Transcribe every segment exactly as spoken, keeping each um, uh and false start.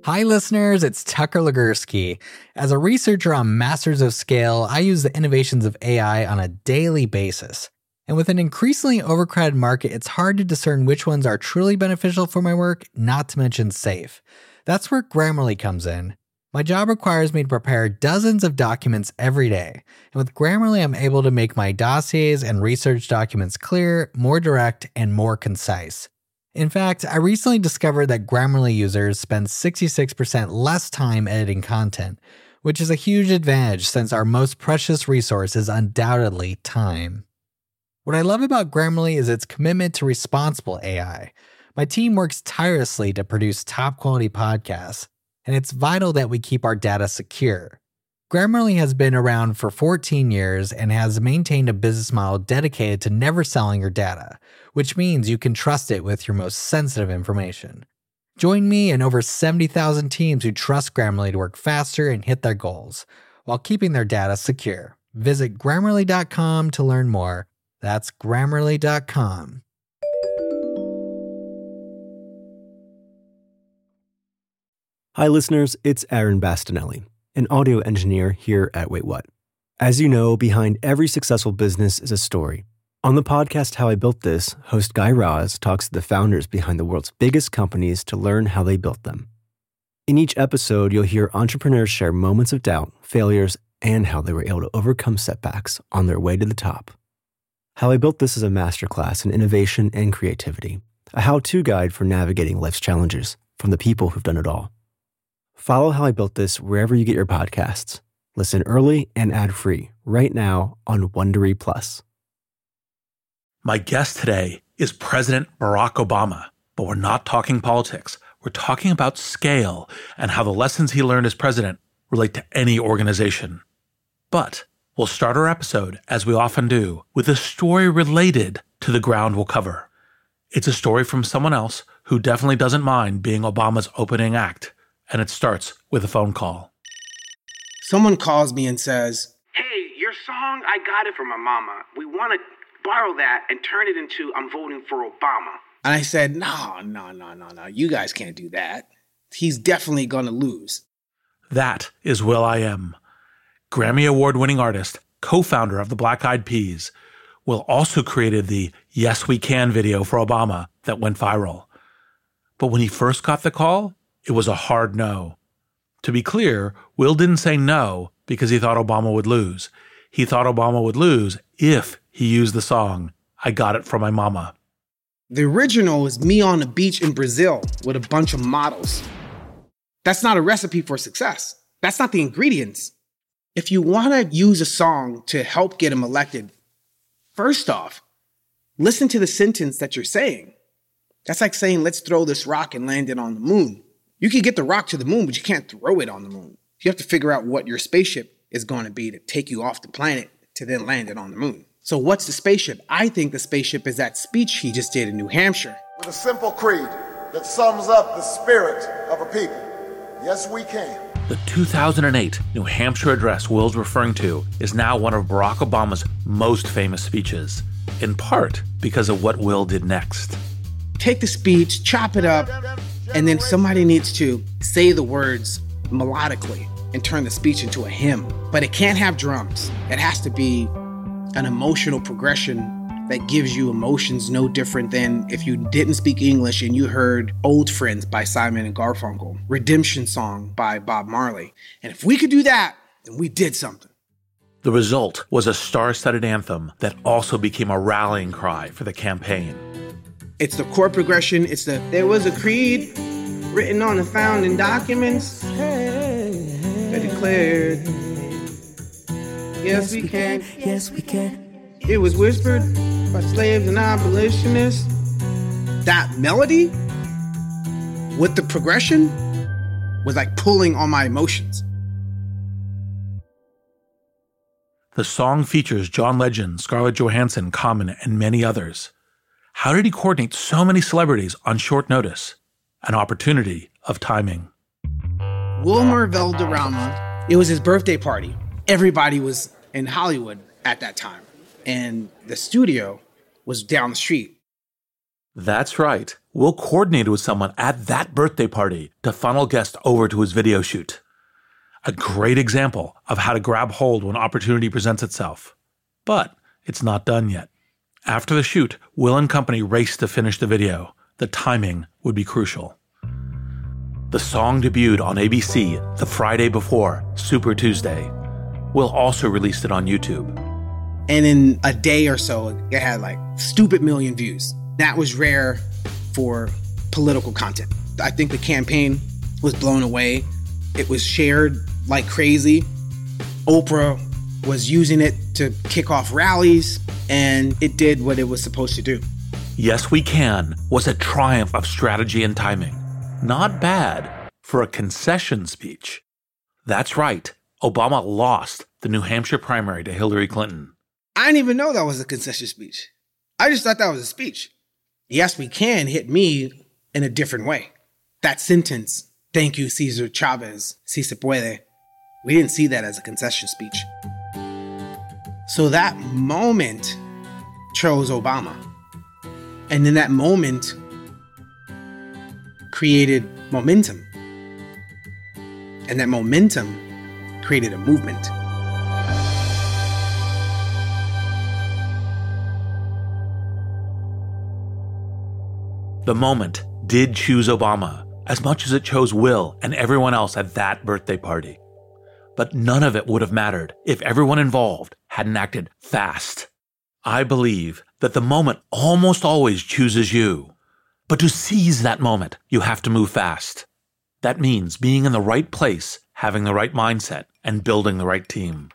Hi listeners, it's Tucker Legursky. As a researcher on Masters of Scale, I use the innovations of A I on a daily basis. And with an increasingly overcrowded market, it's hard to discern which ones are truly beneficial for my work, not to mention safe. That's where Grammarly comes in. My job requires me to prepare dozens of documents every day. And with Grammarly, I'm able to make my dossiers and research documents clear, more direct, and more concise. In fact, I recently discovered that Grammarly users spend sixty-six percent less time editing content, which is a huge advantage since our most precious resource is undoubtedly time. What I love about Grammarly is its commitment to responsible A I. My team works tirelessly to produce top-quality podcasts, and it's vital that we keep our data secure. Grammarly has been around for fourteen years and has maintained a business model dedicated to never selling your data, which means you can trust it with your most sensitive information. Join me and over seventy thousand teams who trust Grammarly to work faster and hit their goals, while keeping their data secure. Visit Grammarly dot com to learn more. That's Grammarly dot com. Hi listeners, it's Aaron Bastinelli, an audio engineer here at Wait What. As you know, behind every successful business is a story. On the podcast How I Built This, host Guy Raz talks to the founders behind the world's biggest companies to learn how they built them. In each episode, you'll hear entrepreneurs share moments of doubt, failures, and how they were able to overcome setbacks on their way to the top. How I Built This is a masterclass in innovation and creativity, a how-to guide for navigating life's challenges from the people who've done it all. Follow How I Built This wherever you get your podcasts. Listen early and ad-free right now on Wondery Plus. My guest today is President Barack Obama, but we're not talking politics. We're talking about scale and how the lessons he learned as president relate to any organization. But we'll start our episode, as we often do, with a story related to the ground we'll cover. It's a story from someone else who definitely doesn't mind being Obama's opening act, and it starts with a phone call. Someone calls me and says, "Hey, your song, I got it from my mama. We want to borrow that and turn it into I'm voting for Obama." And I said, no, no, no, no, no. You guys can't do that. He's definitely going to lose. That is will.i.am, Grammy Award-winning artist, co-founder of the Black Eyed Peas. Will also created the Yes We Can video for Obama that went viral. But when he first got the call, it was a hard no. To be clear, Will didn't say no because he thought Obama would lose. He thought Obama would lose if he used the song, I Got It From My Mama. The original is me on the beach in Brazil with a bunch of models. That's not a recipe for success. That's not the ingredients. If you want to use a song to help get him elected, first off, listen to the sentence that you're saying. That's like saying, let's throw this rock and land it on the moon. You can get the rock to the moon, but you can't throw it on the moon. You have to figure out what your spaceship is going to be to take you off the planet to then land it on the moon. So what's the spaceship? I think the spaceship is that speech he just did in New Hampshire. With a simple creed that sums up the spirit of a people. Yes, we can. The two thousand eight New Hampshire address Will's referring to is now one of Barack Obama's most famous speeches, in part because of what Will did next. Take the speech, chop it up, and then somebody needs to say the words melodically and turn the speech into a hymn. But it can't have drums. It has to be an emotional progression that gives you emotions no different than if you didn't speak English and you heard Old Friends by Simon and Garfunkel, Redemption Song by Bob Marley. And if we could do that, then we did something. The result was a star-studded anthem that also became a rallying cry for the campaign. It's the chord progression. It's the, there was a creed written on the founding documents that declared, yes, we can. Yes, we can. It was whispered by slaves and abolitionists. That melody with the progression was like pulling on my emotions. The song features John Legend, Scarlett Johansson, Common, and many others. How did he coordinate so many celebrities on short notice? An opportunity of timing. Wilmer Valderrama, it was his birthday party. Everybody was in Hollywood at that time. And the studio was down the street. That's right. Will coordinated with someone at that birthday party to funnel guests over to his video shoot. A great example of how to grab hold when opportunity presents itself. But it's not done yet. After the shoot, Will and company raced to finish the video. The timing would be crucial. The song debuted on A B C the Friday before, Super Tuesday. Will also released it on YouTube. And in a day or so, it had like stupid million views. That was rare for political content. I think the campaign was blown away. It was shared like crazy. Oprah was using it to kick off rallies, and it did what it was supposed to do. Yes We Can was a triumph of strategy and timing. Not bad for a concession speech. That's right, Obama lost the New Hampshire primary to Hillary Clinton. I didn't even know that was a concession speech. I just thought that was a speech. Yes We Can hit me in a different way. That sentence, thank you, Cesar Chavez, si se puede, we didn't see that as a concession speech. So that moment chose Obama. And in that moment created momentum. And that momentum created a movement. The moment did choose Obama as much as it chose Will and everyone else at that birthday party. But none of it would have mattered if everyone involved hadn't acted fast. I believe that the moment almost always chooses you. But to seize that moment, you have to move fast. That means being in the right place, having the right mindset, and building the right team.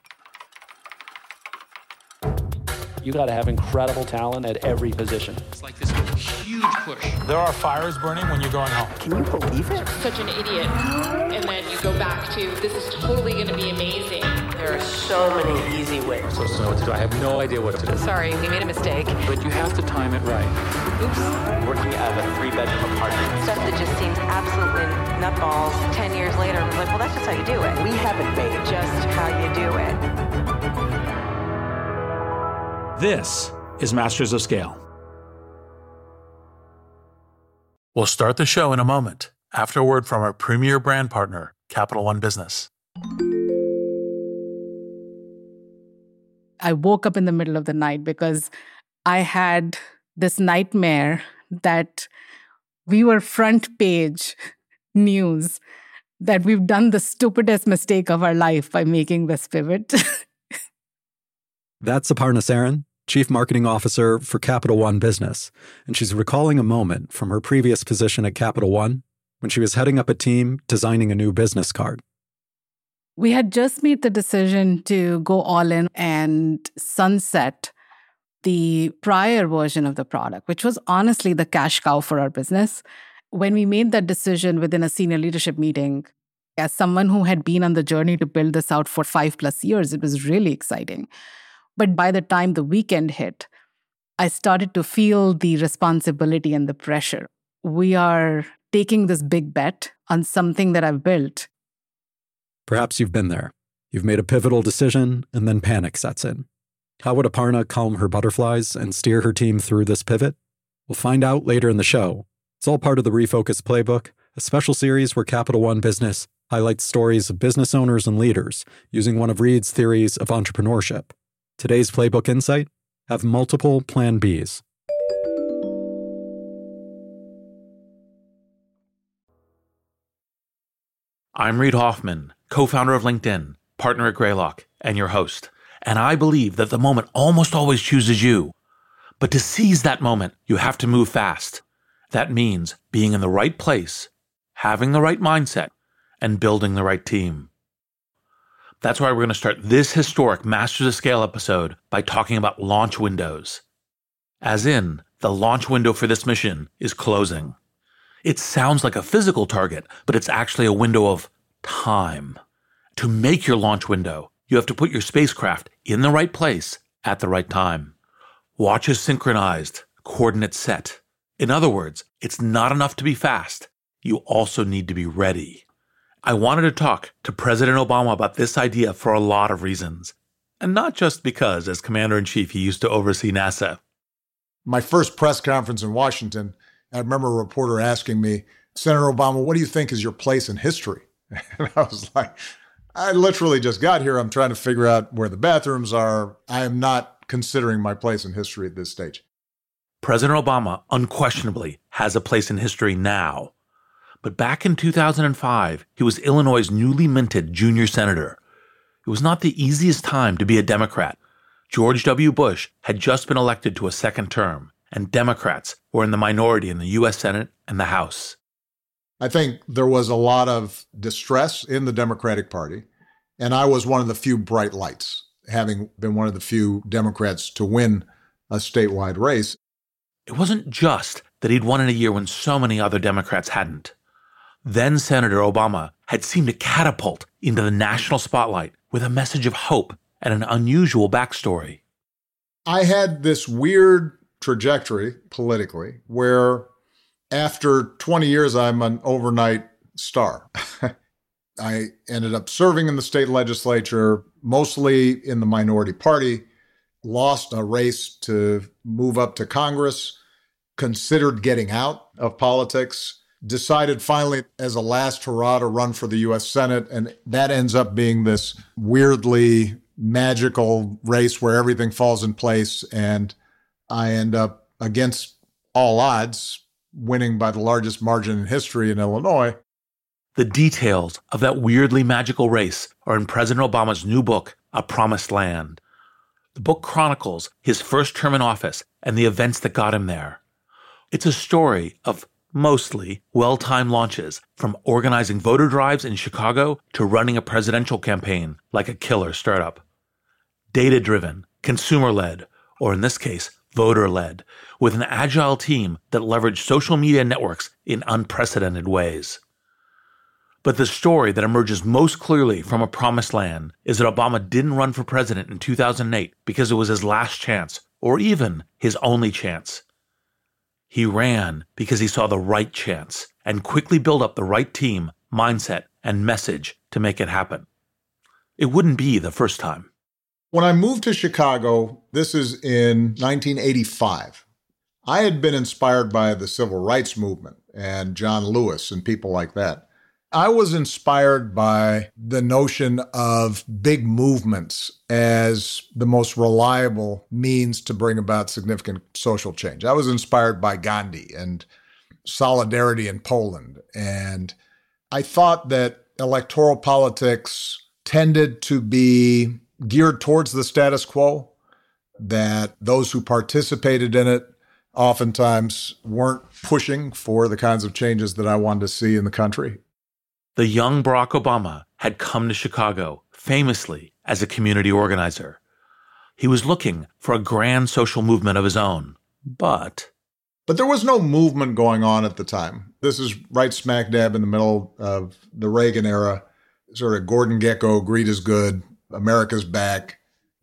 You got to have incredible talent at every position. It's like this huge push. There are fires burning when you're going home. Can you believe it? Such an idiot. And then you go back to, this is totally going to be amazing. There are so many easy ways. I'm supposed to know what to do. I have no idea what to do. Sorry, we made a mistake. But you have to time it right. Oops. Working out of a three-bedroom apartment. Stuff that just seems absolutely nutballs. Ten years later, I was like, well, that's just how you do it. We haven't made Just how you do it. This is Masters of Scale. We'll start the show in a moment, after a word from our premier brand partner, Capital One Business. I woke up in the middle of the night because I had this nightmare that we were front page news, that we've done the stupidest mistake of our life by making this pivot. That's Aparna Saran, Chief Marketing Officer for Capital One Business, and she's recalling a moment from her previous position at Capital One when she was heading up a team designing a new business card. We had just made the decision to go all in and sunset the prior version of the product, which was honestly the cash cow for our business. When we made that decision within a senior leadership meeting, as someone who had been on the journey to build this out for five plus years, it was really exciting. But by the time the weekend hit, I started to feel the responsibility and the pressure. We are taking this big bet on something that I've built. Perhaps you've been there. You've made a pivotal decision, and then panic sets in. How would Aparna calm her butterflies and steer her team through this pivot? We'll find out later in the show. It's all part of the Refocus Playbook, a special series where Capital One Business highlights stories of business owners and leaders using one of Reid's theories of entrepreneurship. Today's Playbook Insight: have multiple Plan Bs. I'm Reid Hoffman, co-founder of LinkedIn, partner at Greylock, and your host. And I believe that the moment almost always chooses you. But to seize that moment, you have to move fast. That means being in the right place, having the right mindset, and building the right team. That's why we're going to start this historic Masters of Scale episode by talking about launch windows. As in, the launch window for this mission is closing. It sounds like a physical target, but it's actually a window of time. To make your launch window, you have to put your spacecraft in the right place at the right time. Watches synchronized, coordinates set. In other words, it's not enough to be fast. You also need to be ready. I wanted to talk to President Obama about this idea for a lot of reasons. And not just because, as Commander-in-Chief, he used to oversee NASA. My first press conference in Washington, I remember a reporter asking me, Senator Obama, what do you think is your place in history? And I was like, I literally just got here. I'm trying to figure out where the bathrooms are. I am not considering my place in history at this stage. President Obama unquestionably has a place in history now. But back in two thousand five, he was Illinois' newly minted junior senator. It was not the easiest time to be a Democrat. George W. Bush had just been elected to a second term, and Democrats were in the minority in the U S Senate and the House. I think there was a lot of distress in the Democratic Party, and I was one of the few bright lights, having been one of the few Democrats to win a statewide race. It wasn't just that he'd won in a year when so many other Democrats hadn't. Then Senator Obama had seemed to catapult into the national spotlight with a message of hope and an unusual backstory. I had this weird trajectory politically where after twenty years, I'm an overnight star. I ended up serving in the state legislature, mostly in the minority party, lost a race to move up to Congress, considered getting out of politics, decided finally as a last hurrah to run for the U S Senate. And that ends up being this weirdly magical race where everything falls in place. And I end up, against all odds, winning by the largest margin in history in Illinois. The details of that weirdly magical race are in President Obama's new book, A Promised Land. The book chronicles his first term in office and the events that got him there. It's a story of mostly well-timed launches, from organizing voter drives in Chicago to running a presidential campaign like a killer startup. Data-driven, consumer-led, or in this case, voter-led, with an agile team that leveraged social media networks in unprecedented ways. But the story that emerges most clearly from A Promised Land is that Obama didn't run for president in two thousand eight because it was his last chance, or even his only chance. He ran because he saw the right chance and quickly built up the right team, mindset, and message to make it happen. It wouldn't be the first time. When I moved to Chicago, this is in nineteen eighty-five, I had been inspired by the civil rights movement and John Lewis and people like that. I was inspired by the notion of big movements as the most reliable means to bring about significant social change. I was inspired by Gandhi and solidarity in Poland. And I thought that electoral politics tended to be geared towards the status quo, that those who participated in it oftentimes weren't pushing for the kinds of changes that I wanted to see in the country. The young Barack Obama had come to Chicago famously as a community organizer. He was looking for a grand social movement of his own, but... But there was no movement going on at the time. This is right smack dab in the middle of the Reagan era, sort of Gordon Gekko, greed is good, America's back.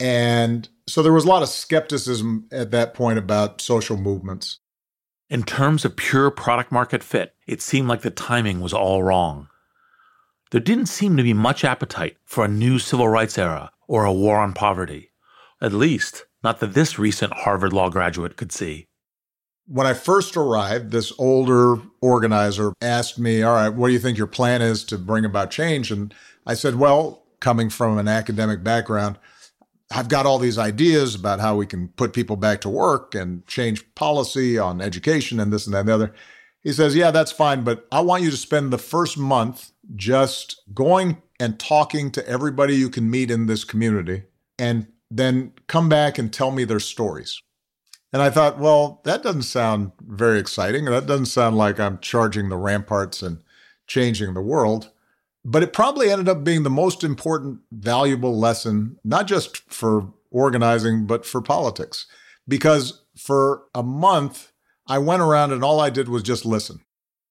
And so there was a lot of skepticism at that point about social movements. In terms of pure product market fit, it seemed like the timing was all wrong. There didn't seem to be much appetite for a new civil rights era or a war on poverty. At least, not that this recent Harvard Law graduate could see. When I first arrived, this older organizer asked me, all right, what do you think your plan is to bring about change? And I said, well, coming from an academic background, I've got all these ideas about how we can put people back to work and change policy on education and this and that and the other. He says, yeah, that's fine, but I want you to spend the first month just going and talking to everybody you can meet in this community, and then come back and tell me their stories. And I thought, well, that doesn't sound very exciting. That doesn't sound like I'm charging the ramparts and changing the world. But it probably ended up being the most important, valuable lesson, not just for organizing, but for politics. Because for a month, I went around and all I did was just listen.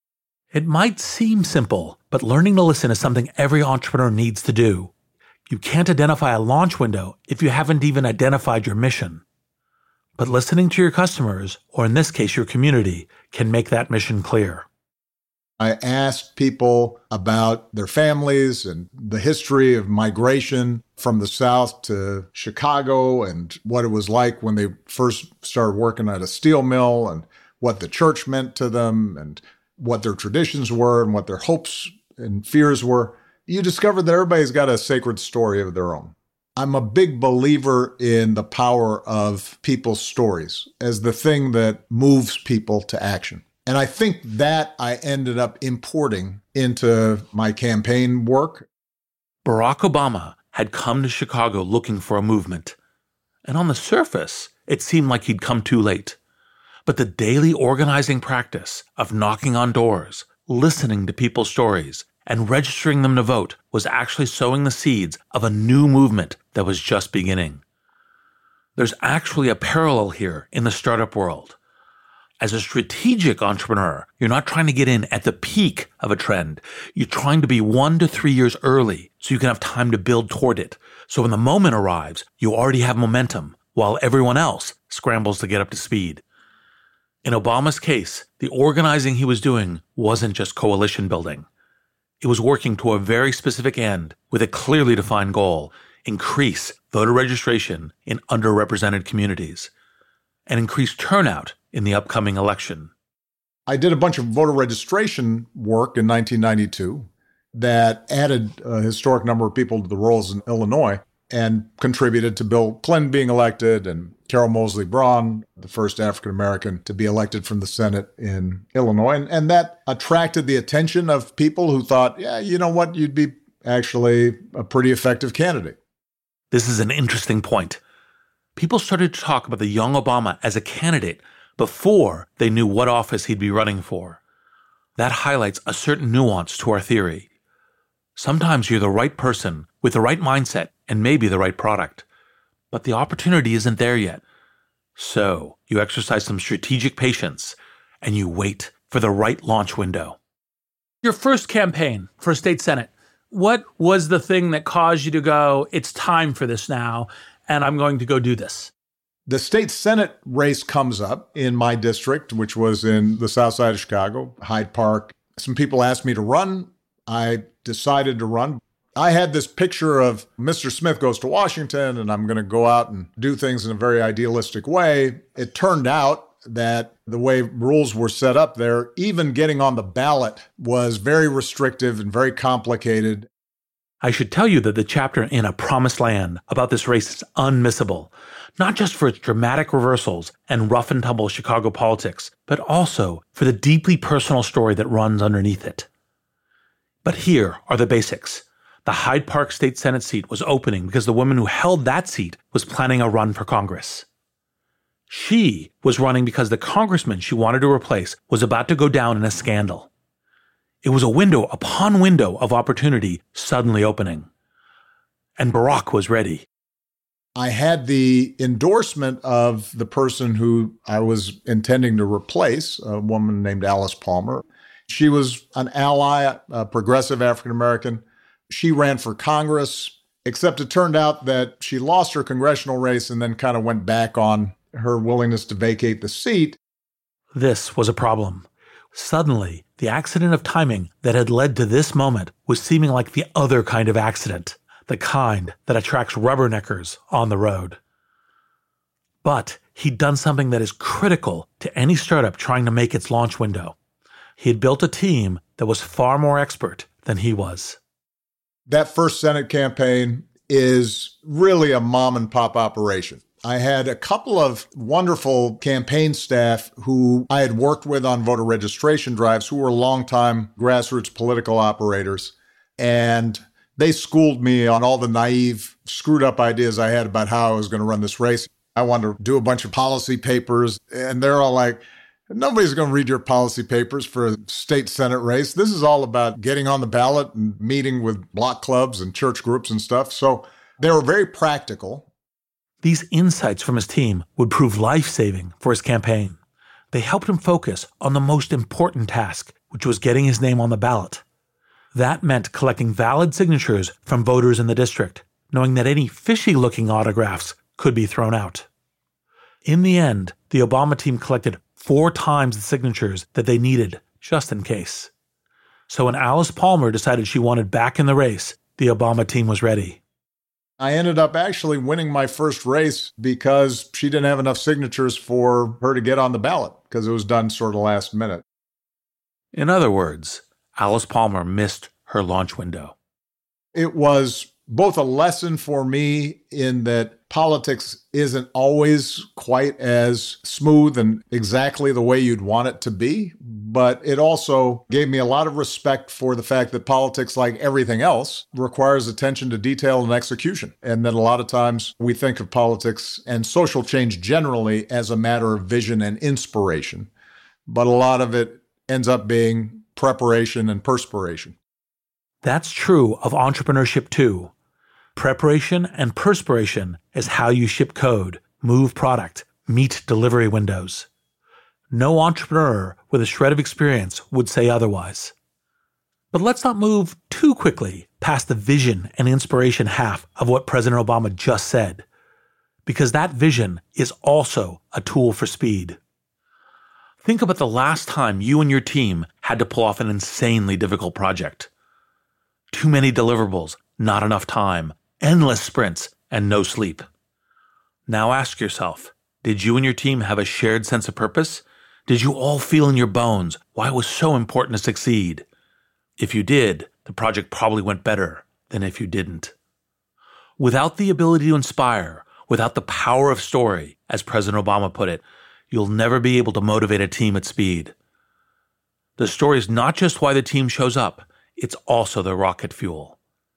It might seem simple, but learning to listen is something every entrepreneur needs to do. You can't identify a launch window if you haven't even identified your mission. But listening to your customers, or in this case, your community, can make that mission clear. I asked people about their families and the history of migration from the South to Chicago and what it was like when they first started working at a steel mill and what the church meant to them and what their traditions were and what their hopes and fears were. You discover that everybody's got a sacred story of their own. I'm a big believer in the power of people's stories as the thing that moves people to action. And I think that I ended up importing into my campaign work. Barack Obama had come to Chicago looking for a movement. And on the surface, it seemed like he'd come too late. But the daily organizing practice of knocking on doors, listening to people's stories, and registering them to vote was actually sowing the seeds of a new movement that was just beginning. There's actually a parallel here in the startup world. As a strategic entrepreneur, you're not trying to get in at the peak of a trend. You're trying to be one to three years early so you can have time to build toward it. So when the moment arrives, you already have momentum while everyone else scrambles to get up to speed. In Obama's case, the organizing he was doing wasn't just coalition building. It was working to a very specific end with a clearly defined goal: increase voter registration in underrepresented communities and increase turnout in the upcoming election. I did a bunch of voter registration work in nineteen ninety-two that added a historic number of people to the rolls in Illinois and contributed to Bill Clinton being elected and Carol Moseley Braun, the first African-American to be elected from the Senate in Illinois. And, and that attracted the attention of people who thought, yeah, you know what, you'd be actually a pretty effective candidate. This is an interesting point. People started to talk about the young Obama as a candidate before they knew what office he'd be running for. That highlights a certain nuance to our theory. Sometimes you're the right person with the right mindset and maybe the right product, but the opportunity isn't there yet. So you exercise some strategic patience and you wait for the right launch window. Your first campaign for state senate, what was the thing that caused you to go, it's time for this now, and I'm going to go do this? The state senate race comes up in my district, which was in the south side of Chicago, Hyde Park. Some people asked me to run. I decided to run. I had this picture of Mister Smith goes to Washington and I'm going to go out and do things in a very idealistic way. It turned out that the way rules were set up there, even getting on the ballot was very restrictive and very complicated. I should tell you that the chapter in A Promised Land about this race is unmissable, not just for its dramatic reversals and rough and tumble Chicago politics, but also for the deeply personal story that runs underneath it. But here are the basics. The Hyde Park State Senate seat was opening because the woman who held that seat was planning a run for Congress. She was running because the congressman she wanted to replace was about to go down in a scandal. It was a window upon window of opportunity suddenly opening. And Barack was ready. I had the endorsement of the person who I was intending to replace, a woman named Alice Palmer. She was an ally, a progressive African-American. She ran for Congress, except it turned out that she lost her congressional race and then kind of went back on her willingness to vacate the seat. This was a problem. Suddenly, the accident of timing that had led to this moment was seeming like the other kind of accident, the kind that attracts rubberneckers on the road. But he'd done something that is critical to any startup trying to make its launch window. He had built a team that was far more expert than he was. That first Senate campaign is really a mom and pop operation. I had a couple of wonderful campaign staff who I had worked with on voter registration drives who were longtime grassroots political operators. And they schooled me on all the naive, screwed up ideas I had about how I was going to run this race. I wanted to do a bunch of policy papers, and they're all like, nobody's going to read your policy papers for a state Senate race. This is all about getting on the ballot and meeting with block clubs and church groups and stuff. So they were very practical. These insights from his team would prove life-saving for his campaign. They helped him focus on the most important task, which was getting his name on the ballot. That meant collecting valid signatures from voters in the district, knowing that any fishy-looking autographs could be thrown out. In the end, the Obama team collected four times the signatures that they needed, just in case. So when Alice Palmer decided she wanted back in the race, the Obama team was ready. I ended up actually winning my first race because she didn't have enough signatures for her to get on the ballot because it was done sort of last minute. In other words, Alice Palmer missed her launch window. It was both a lesson for me in that politics isn't always quite as smooth and exactly the way you'd want it to be, but it also gave me a lot of respect for the fact that politics, like everything else, requires attention to detail and execution. And that a lot of times we think of politics and social change generally as a matter of vision and inspiration, but a lot of it ends up being preparation and perspiration. That's true of entrepreneurship too. Preparation and perspiration is how you ship code, move product, meet delivery windows. No entrepreneur with a shred of experience would say otherwise. But let's not move too quickly past the vision and inspiration half of what President Obama just said, because that vision is also a tool for speed. Think about the last time you and your team had to pull off an insanely difficult project. Too many deliverables, not enough time, endless sprints, and no sleep. Now ask yourself, did you and your team have a shared sense of purpose? Did you all feel in your bones why it was so important to succeed? If you did, the project probably went better than if you didn't. Without the ability to inspire, without the power of story, as President Obama put it, you'll never be able to motivate a team at speed. The story is not just why the team shows up, it's also the rocket fuel.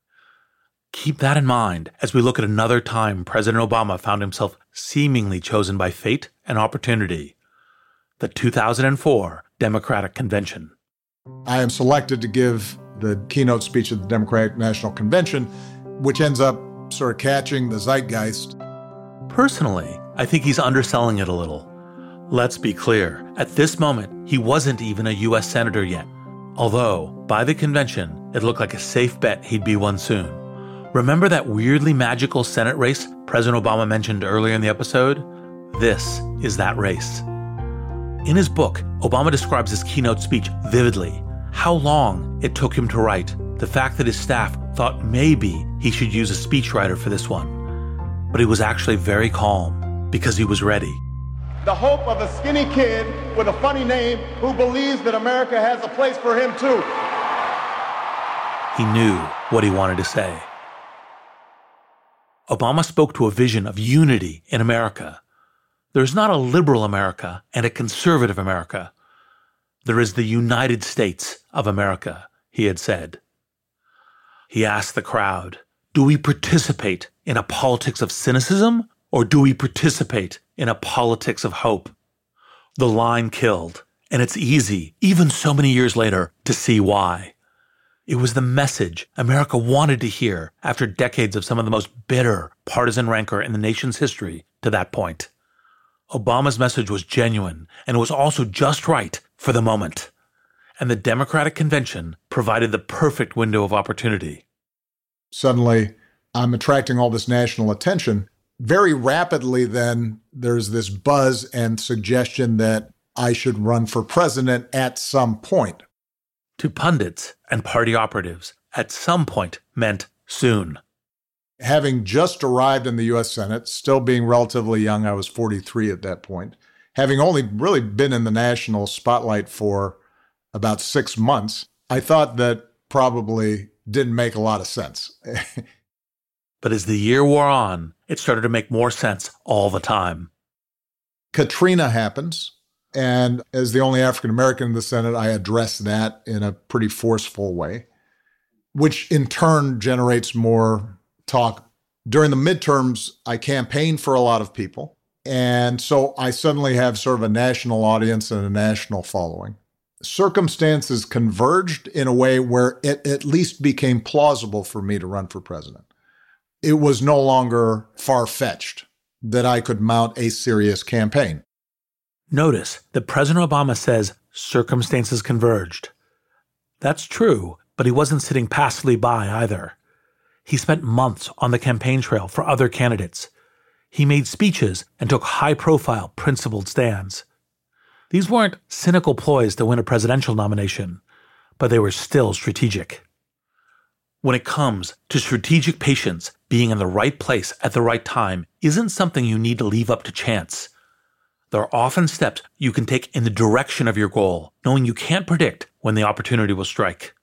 Keep that in mind as we look at another time President Obama found himself seemingly chosen by fate and opportunity, the two thousand four Democratic Convention. I am selected to give the keynote speech at the Democratic National Convention, which ends up sort of catching the zeitgeist. Personally, I think he's underselling it a little. Let's be clear, at this moment, he wasn't even a U S senator yet, although by the convention, it looked like a safe bet he'd be one soon. Remember that weirdly magical Senate race President Obama mentioned earlier in the episode? This is that race. In his book, Obama describes his keynote speech vividly, how long it took him to write, the fact that his staff thought maybe he should use a speechwriter for this one. But he was actually very calm because he was ready. The hope of a skinny kid with a funny name who believes that America has a place for him too. He knew what he wanted to say. Obama spoke to a vision of unity in America. There's not a liberal America and a conservative America. There is the United States of America, he had said. He asked the crowd, do we participate in a politics of cynicism or do we participate in a politics of hope? The line killed, and it's easy, even so many years later, to see why. It was the message America wanted to hear after decades of some of the most bitter partisan rancor in the nation's history to that point. Obama's message was genuine, and it was also just right for the moment. And the Democratic Convention provided the perfect window of opportunity. Suddenly, I'm attracting all this national attention. Very rapidly, then, there's this buzz and suggestion that I should run for president at some point. To pundits and party operatives, at some point meant soon. Having just arrived in the U S Senate, still being relatively young, I was forty-three at that point, having only really been in the national spotlight for about six months, I thought that probably didn't make a lot of sense. But as the year wore on, it started to make more sense all the time. Katrina happens. And as the only African-American in the Senate, I address that in a pretty forceful way, which in turn generates more talk. During the midterms, I campaigned for a lot of people. And so I suddenly have sort of a national audience and a national following. Circumstances converged in a way where it at least became plausible for me to run for president. It was no longer far-fetched that I could mount a serious campaign. Notice that President Obama says circumstances converged. That's true, but he wasn't sitting passively by either. He spent months on the campaign trail for other candidates. He made speeches and took high-profile, principled stands. These weren't cynical ploys to win a presidential nomination. but they were still strategic. When it comes to strategic patience, being in the right place at the right time isn't something you need to leave up to chance. There are often steps you can take in the direction of your goal, knowing you can't predict when the opportunity will strike.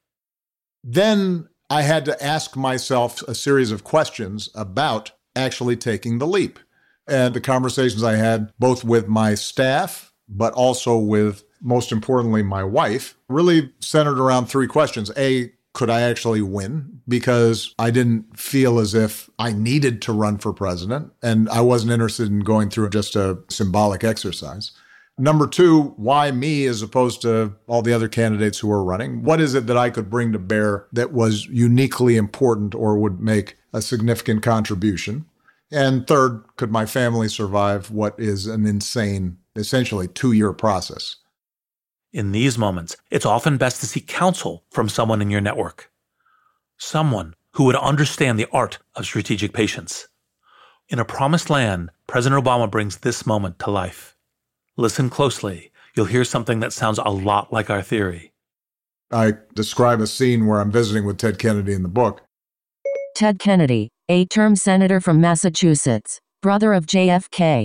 Then I had to ask myself a series of questions about actually taking the leap. And the conversations I had both with my staff, but also with, most importantly, my wife, really centered around three questions. A, could I actually win? Because I didn't feel as if I needed to run for president, and I wasn't interested in going through just a symbolic exercise. Number two, why me as opposed to all the other candidates who were running? What is it that I could bring to bear that was uniquely important or would make a significant contribution? And third, could my family survive what is an insane, essentially two-year process? In these moments, it's often best to seek counsel from someone in your network. Someone who would understand the art of strategic patience. In A Promised Land, President Obama brings this moment to life. Listen closely. You'll hear something that sounds a lot like our theory. I describe a scene where I'm visiting with Ted Kennedy in the book. Ted Kennedy, eight-term senator from Massachusetts, brother of J F K.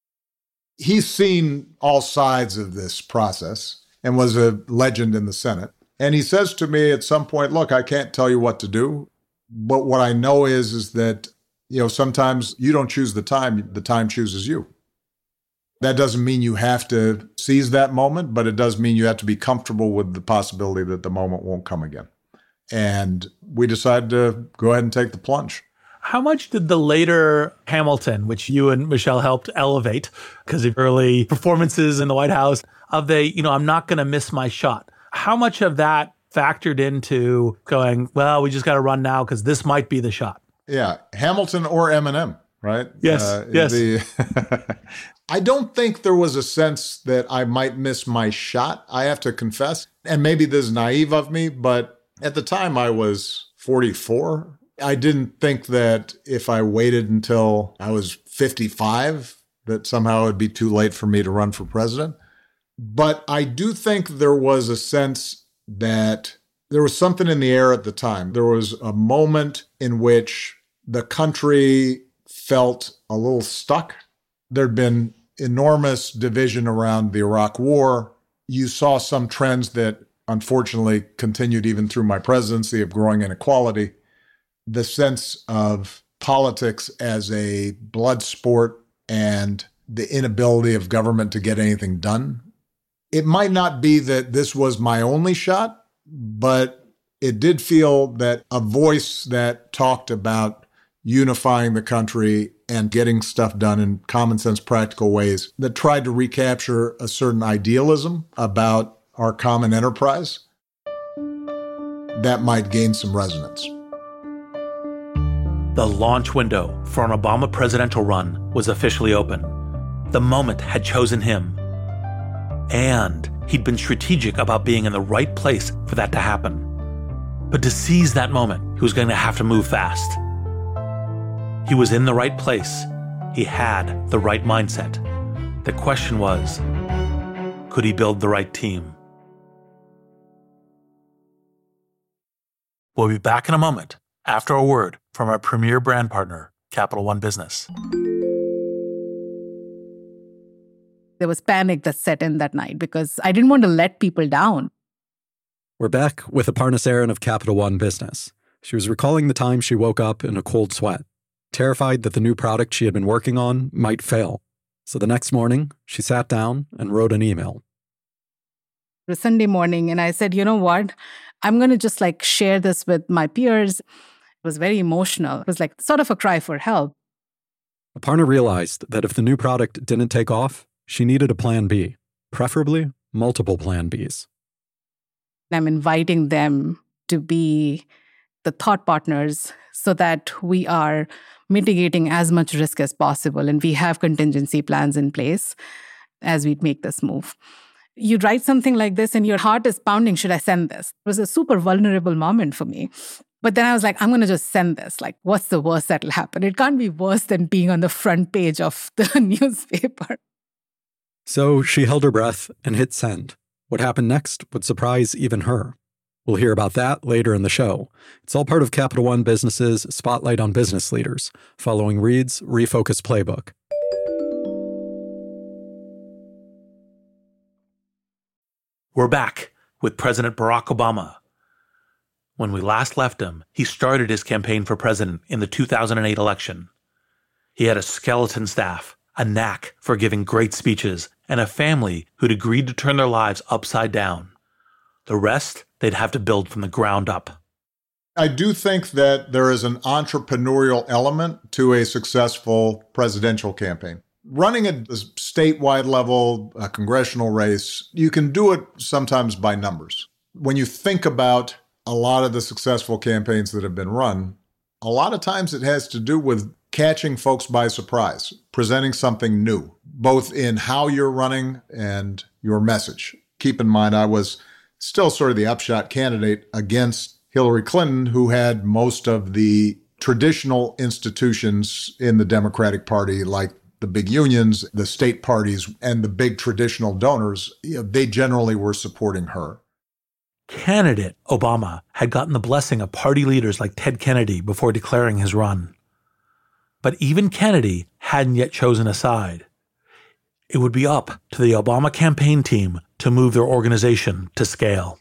He's seen all sides of this process and was a legend in the Senate. And he says to me at some point, look, I can't tell you what to do, but what I know is, is that, you know, sometimes you don't choose the time, the time chooses you. That doesn't mean you have to seize that moment, but it does mean you have to be comfortable with the possibility that the moment won't come again. And we decided to go ahead and take the plunge. How much did the later Hamilton, which you and Michelle helped elevate because of early performances in the White House, of the, you know, I'm not going to miss my shot. How much of that factored into going, well, we just got to run now because this might be the shot? Yeah. Hamilton or Eminem, right? Yes. Uh, yes. The I don't think there was a sense that I might miss my shot, I have to confess. And maybe this is naive of me, but at the time I was forty-four. I didn't think that if I waited until I was fifty-five, that somehow it would be too late for me to run for president. But I do think there was a sense that there was something in the air at the time. There was a moment in which the country felt a little stuck. There'd been enormous division around the Iraq War. You saw some trends that unfortunately continued even through my presidency of growing inequality. The sense of politics as a blood sport and the inability of government to get anything done. It might not be that this was my only shot, but it did feel that a voice that talked about unifying the country and getting stuff done in common sense, practical ways, that tried to recapture a certain idealism about our common enterprise, that might gain some resonance. The launch window for an Obama presidential run was officially open. The moment had chosen him. And he'd been strategic about being in the right place for that to happen. But to seize that moment, he was going to have to move fast. He was in the right place. He had the right mindset. The question was, could he build the right team? We'll be back in a moment after a word from our premier brand partner, Capital One Business. There was panic that set in that night because I didn't want to let people down. We're back with Aparna Saran of Capital One Business. She was recalling the time she woke up in a cold sweat, terrified that the new product she had been working on might fail. So the next morning, she sat down and wrote an email. It was Sunday morning, and I said, you know what? I'm going to just like share this with my peers. It was very emotional. It was like sort of a cry for help. Aparna realized that if the new product didn't take off, she needed a plan B, preferably multiple plan Bs. I'm inviting them to be the thought partners so that we are mitigating as much risk as possible and we have contingency plans in place as we make this move. You write something like this and your heart is pounding, should I send this? It was a super vulnerable moment for me. But then I was like, I'm going to just send this. Like, what's the worst that'll happen? It can't be worse than being on the front page of the newspaper. So she held her breath and hit send. What happened next would surprise even her. We'll hear about that later in the show. It's all part of Capital One Business's Spotlight on Business Leaders, following Reed's Refocus Playbook. We're back with President Barack Obama. When we last left him, he started his campaign for president in the two thousand eight election. He had a skeleton staff, a knack for giving great speeches, and a family who'd agreed to turn their lives upside down. The rest, they'd have to build from the ground up. I do think that there is an entrepreneurial element to a successful presidential campaign. Running at a statewide level, a congressional race, you can do it sometimes by numbers. When you think about a lot of the successful campaigns that have been run, a lot of times it has to do with catching folks by surprise, presenting something new, both in how you're running and your message. Keep in mind, I was still sort of the upshot candidate against Hillary Clinton, who had most of the traditional institutions in the Democratic Party, like the big unions, the state parties, and the big traditional donors. You know, they generally were supporting her. Candidate Obama had gotten the blessing of party leaders like Ted Kennedy before declaring his run. But even Kennedy hadn't yet chosen a side. It would be up to the Obama campaign team to move their organization to scale.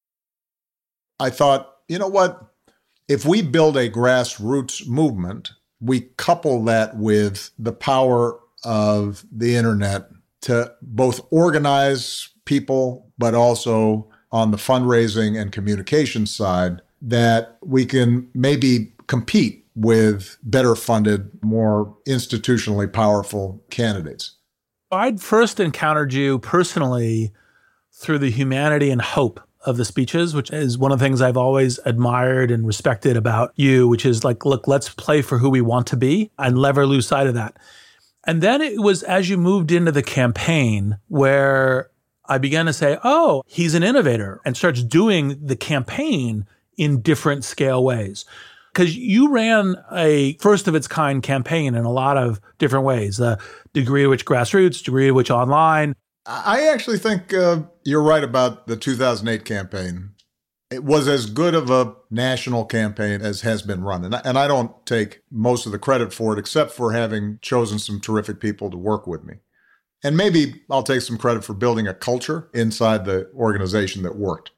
I thought, you know what? If we build a grassroots movement, we couple that with the power of the internet to both organize people, but also on the fundraising and communication side, that we can maybe compete with better funded, more institutionally powerful candidates. I'd first encountered you personally through the humanity and hope of the speeches, which is one of the things I've always admired and respected about you, which is like, look, let's play for who we want to be and never lose sight of that. And then it was as you moved into the campaign where I began to say, oh, he's an innovator, and starts doing the campaign in different scale ways. Because you ran a first of its kind campaign in a lot of different ways, the degree to which grassroots, degree to which online. I actually think uh, you're right about the two thousand eight campaign. It was as good of a national campaign as has been run. And I, and I don't take most of the credit for it, except for having chosen some terrific people to work with me. And maybe I'll take some credit for building a culture inside the organization that worked.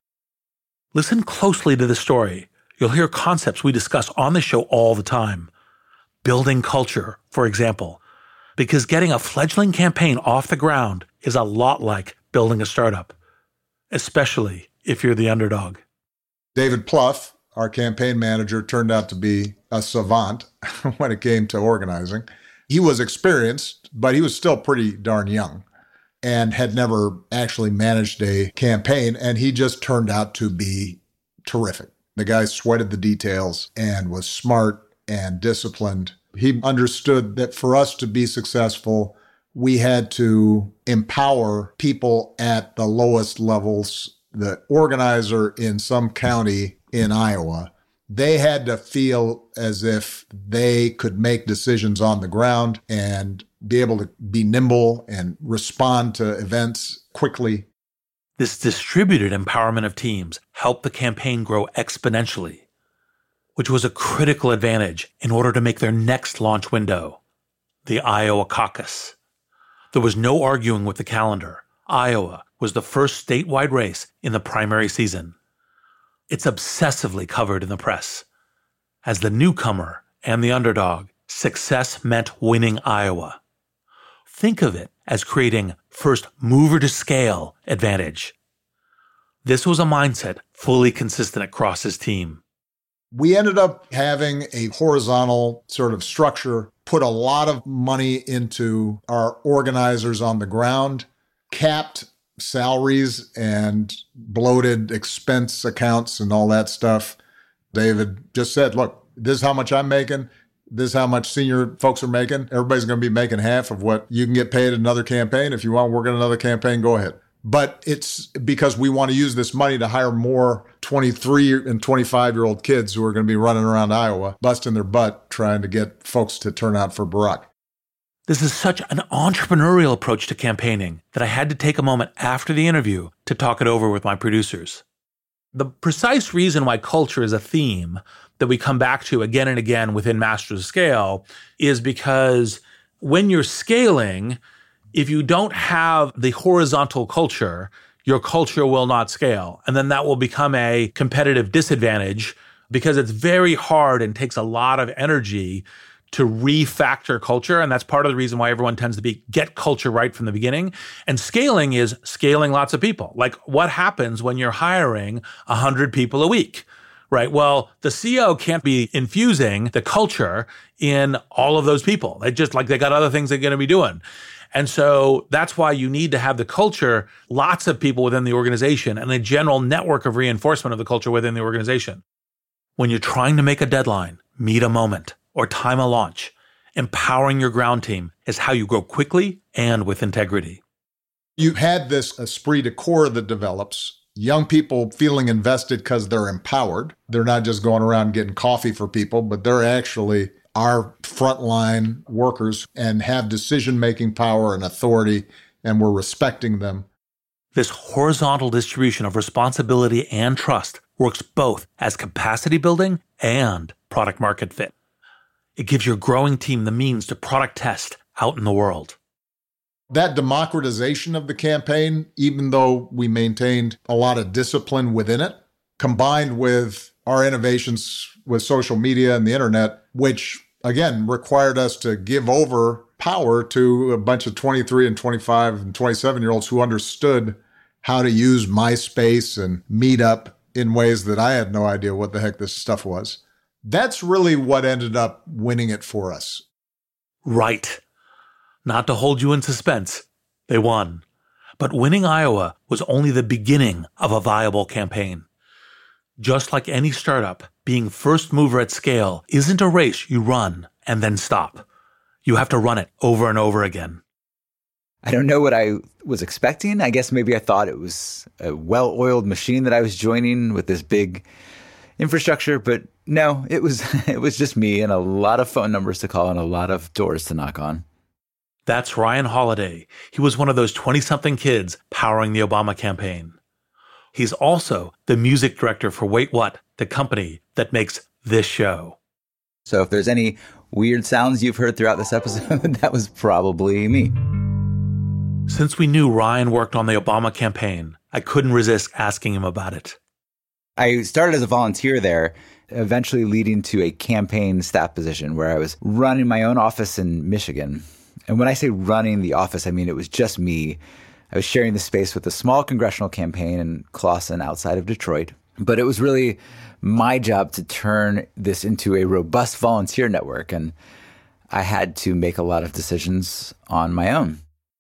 Listen closely to the story. You'll hear concepts we discuss on the show all the time. Building culture, for example, because getting a fledgling campaign off the ground is a lot like building a startup, especially if you're the underdog. David Plouffe, our campaign manager, turned out to be a savant when it came to organizing. He was experienced, but he was still pretty darn young and had never actually managed a campaign, and he just turned out to be terrific. The guy sweated the details and was smart and disciplined. He understood that for us to be successful, we had to empower people at the lowest levels. The organizer in some county in Iowa, they had to feel as if they could make decisions on the ground and be able to be nimble and respond to events quickly. This distributed empowerment of teams helped the campaign grow exponentially, which was a critical advantage in order to make their next launch window, the Iowa caucus. There was no arguing with the calendar. Iowa was the first statewide race in the primary season. It's obsessively covered in the press. As the newcomer and the underdog, success meant winning Iowa. Think of it as creating first mover to scale advantage. This was a mindset fully consistent across his team. We ended up having a horizontal sort of structure, put a lot of money into our organizers on the ground, capped salaries and bloated expense accounts and all that stuff. David just said, look, this is how much I'm making. This is how much senior folks are making. Everybody's going to be making half of what you can get paid in another campaign. If you want to work in another campaign, go ahead. But it's because we want to use this money to hire more twenty-three and twenty-five-year-old kids who are going to be running around Iowa, busting their butt, trying to get folks to turn out for Barack. This is such an entrepreneurial approach to campaigning that I had to take a moment after the interview to talk it over with my producers. The precise reason why culture is a theme that we come back to again and again within Masters of Scale is because when you're scaling, if you don't have the horizontal culture, your culture will not scale. And then that will become a competitive disadvantage because it's very hard and takes a lot of energy to refactor culture. And that's part of the reason why everyone tends to be get culture right from the beginning. And scaling is scaling lots of people. Like what happens when you're hiring one hundred people a week, right? Well, the C E O can't be infusing the culture in all of those people. They just like, they got other things they're going to be doing. And so that's why you need to have the culture, lots of people within the organization and a general network of reinforcement of the culture within the organization. When you're trying to make a deadline, meet a moment, or time a launch, empowering your ground team is how you grow quickly and with integrity. You had this esprit de corps that develops, young people feeling invested because they're empowered. They're not just going around getting coffee for people, but they're actually our frontline workers and have decision-making power and authority, and we're respecting them. This horizontal distribution of responsibility and trust works both as capacity building and product market fit. It gives your growing team the means to product test out in the world. That democratization of the campaign, even though we maintained a lot of discipline within it, combined with our innovations with social media and the internet, which again required us to give over power to a bunch of twenty-three and twenty-five and twenty-seven year olds who understood how to use MySpace and Meetup in ways that I had no idea what the heck this stuff was. That's really what ended up winning it for us. Right. Not to hold you in suspense, they won. But winning Iowa was only the beginning of a viable campaign. Just like any startup, being first mover at scale isn't a race you run and then stop. You have to run it over and over again. I don't know what I was expecting. I guess maybe I thought it was a well-oiled machine that I was joining with this big infrastructure, but no, it was it was just me and a lot of phone numbers to call and a lot of doors to knock on. That's Ryan Holiday. He was one of those twenty-something kids powering the Obama campaign. He's also the music director for Wait What, the company that makes this show. So if there's any weird sounds you've heard throughout this episode, that was probably me. Since we knew Ryan worked on the Obama campaign, I couldn't resist asking him about it. I started as a volunteer there, eventually leading to a campaign staff position where I was running my own office in Michigan. And when I say running the office, I mean it was just me. I was sharing the space with a small congressional campaign in Clawson outside of Detroit. But it was really my job to turn this into a robust volunteer network. And I had to make a lot of decisions on my own.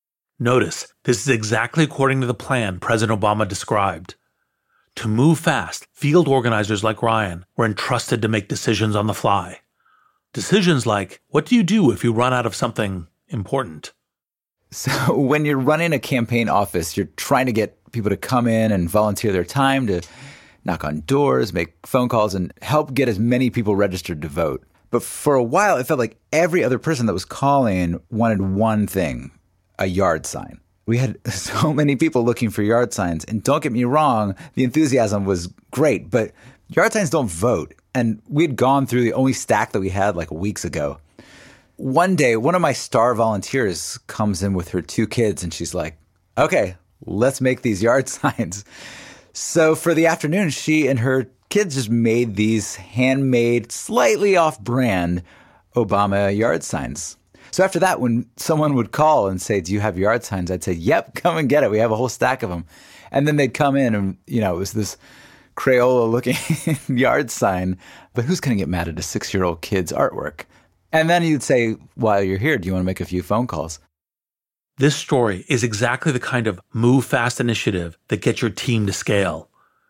Notice, this is exactly according to the plan President Obama described. To move fast, field organizers like Ryan were entrusted to make decisions on the fly. Decisions like, what do you do if you run out of something important? So when you're running a campaign office, you're trying to get people to come in and volunteer their time to knock on doors, make phone calls, and help get as many people registered to vote. But for a while, it felt like every other person that was calling wanted one thing, a yard sign. We had so many people looking for yard signs. And don't get me wrong, the enthusiasm was great, but yard signs don't vote. And we'd gone through the only stack that we had like weeks ago. One day, one of my star volunteers comes in with her two kids and she's like, okay, let's make these yard signs. So for the afternoon, she and her kids just made these handmade, slightly off-brand Obama yard signs. So after that, when someone would call and say, do you have yard signs? I'd say, yep, come and get it. We have a whole stack of them. And then they'd come in and, you know, it was this Crayola-looking yard sign. But who's going to get mad at a six-year-old kid's artwork? And then you'd say, while you're here, do you want to make a few phone calls? This story is exactly the kind of move fast initiative that gets your team to scale.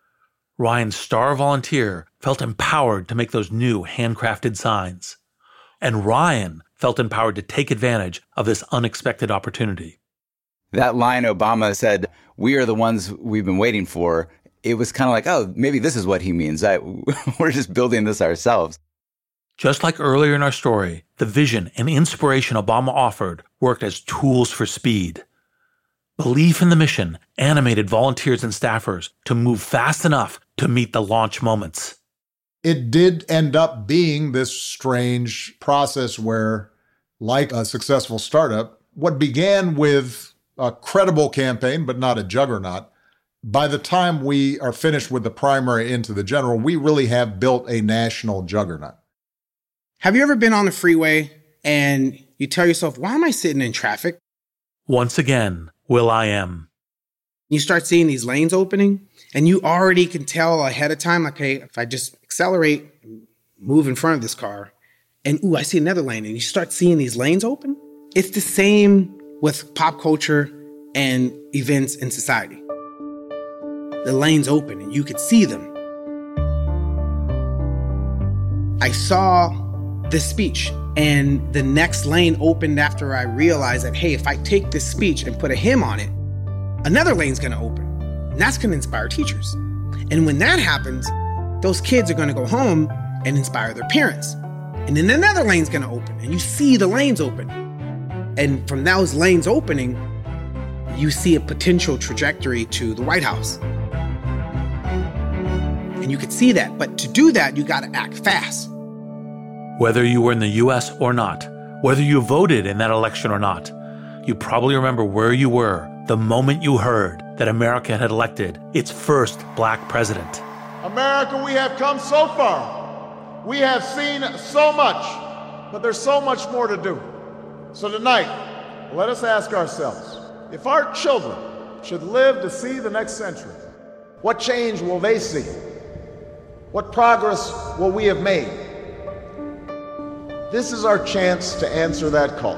Ryan's star volunteer felt empowered to make those new handcrafted signs. And Ryan felt empowered to take advantage of this unexpected opportunity. That line Obama said, we are the ones we've been waiting for. It was kind of like, oh, maybe this is what he means. I, we're just building this ourselves. Just like earlier in our story, the vision and inspiration Obama offered worked as tools for speed. Belief in the mission animated volunteers and staffers to move fast enough to to meet the launch moments. It did end up being this strange process where, like a successful startup, what began with a credible campaign, but not a juggernaut, by the time we are finished with the primary into the general, we really have built a national juggernaut. Have you ever been on the freeway and you tell yourself, why am I sitting in traffic? Once again, will.i.am. You start seeing these lanes opening and you already can tell ahead of time, like, hey, if I just accelerate, move in front of this car, and ooh, I see another lane, and you start seeing these lanes open. It's the same with pop culture and events in society. The lanes open and you could see them. I saw this speech and the next lane opened after I realized that, hey, if I take this speech and put a hymn on it, another lane's gonna open. And that's gonna inspire teachers. And when that happens, those kids are gonna go home and inspire their parents. And then another lane's gonna open and you see the lanes open. And from those lanes opening, you see a potential trajectory to the White House. And you could see that. But to do that, you got to act fast. Whether you were in the U S or not, whether you voted in that election or not, you probably remember where you were the moment you heard that America had elected its first black president. America, we have come so far. We have seen so much, but there's so much more to do. So tonight, let us ask ourselves, if our children should live to see the next century, what change will they see? What progress will we have made? This is our chance to answer that call.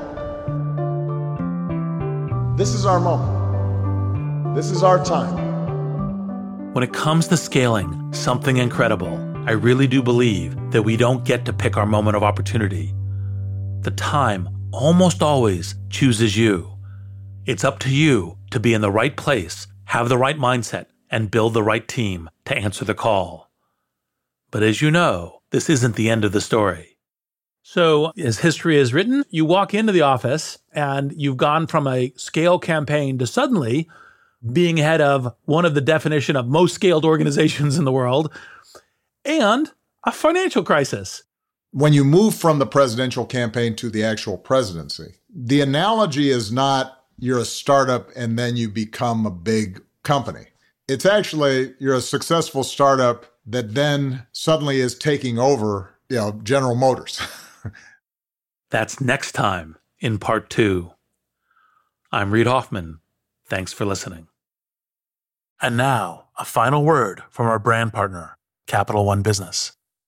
This is our moment. This is our time. When it comes to scaling something incredible, I really do believe that we don't get to pick our moment of opportunity. The time almost always chooses you. It's up to you to be in the right place, have the right mindset, and build the right team to answer the call. But as you know, this isn't the end of the story. So, as history is written, you walk into the office and you've gone from a scale campaign to suddenly being head of one of the definition of most scaled organizations in the world and a financial crisis. When you move from the presidential campaign to the actual presidency, the analogy is not you're a startup and then you become a big company. It's actually you're a successful startup that then suddenly is taking over, you know, General Motors. That's next time in part two. I'm Reid Hoffman. Thanks for listening. And now, a final word from our brand partner, Capital One Business.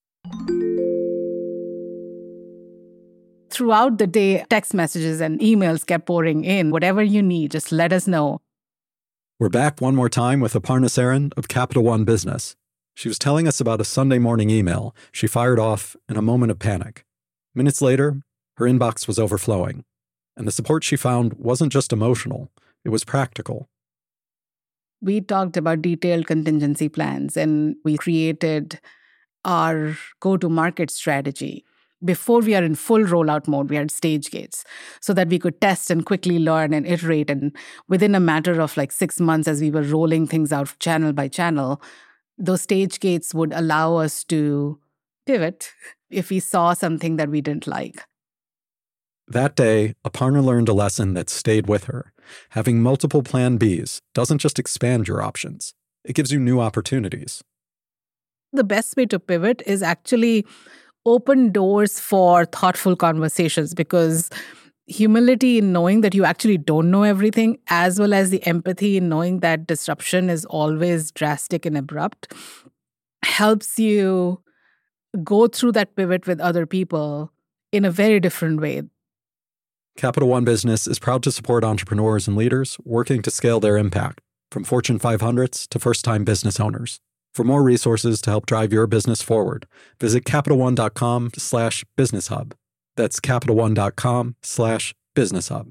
Throughout the day, text messages and emails kept pouring in. Whatever you need, just let us know. We're back one more time with Aparna Saran of Capital One Business. She was telling us about a Sunday morning email she fired off in a moment of panic. Minutes later, her inbox was overflowing. And the support she found wasn't just emotional, it was practical. We talked about detailed contingency plans and we created our go-to-market strategy. Before we are in full rollout mode, we had stage gates so that we could test and quickly learn and iterate. And within a matter of like six months, as we were rolling things out channel by channel, those stage gates would allow us to pivot if we saw something that we didn't like. That day, Aparna learned a lesson that stayed with her. Having multiple plan Bs doesn't just expand your options. It gives you new opportunities. The best way to pivot is actually open doors for thoughtful conversations, because humility in knowing that you actually don't know everything, as well as the empathy in knowing that disruption is always drastic and abrupt, helps you go through that pivot with other people in a very different way. Capital One Business is proud to support entrepreneurs and leaders working to scale their impact, from Fortune five hundreds to first-time business owners. For more resources to help drive your business forward, visit CapitalOne.com slash Business Hub. That's CapitalOne.com slash Business Hub.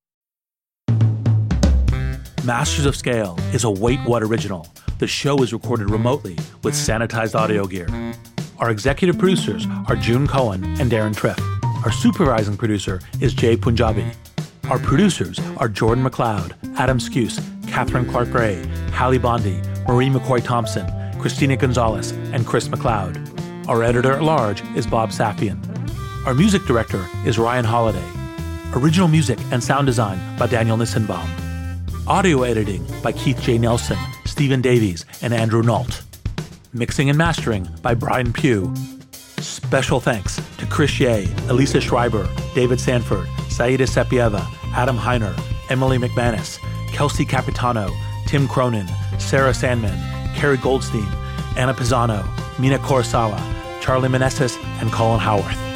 Masters of Scale is a Wait What original. The show is recorded remotely with sanitized audio gear. Our executive producers are June Cohen and Darren Triff. Our supervising producer is Jay Punjabi. Our producers are Jordan McLeod, Adam Skuse, Catherine Clark-Gray, Hallie Bondi, Marie McCoy-Thompson, Christina Gonzalez, and Chris McLeod. Our editor-at-large is Bob Safian. Our music director is Ryan Holiday. Original music and sound design by Daniel Nissenbaum. Audio editing by Keith J. Nelson, Stephen Davies, and Andrew Nault. Mixing and mastering by Brian Pugh. Special thanks to Chris Ye, Elisa Schreiber, David Sanford, Saida Sepieva, Adam Heiner, Emily McManus, Kelsey Capitano, Tim Cronin, Sarah Sandman, Carrie Goldstein, Anna Pisano, Mina Kurosawa, Charlie Meneses, and Colin Howarth.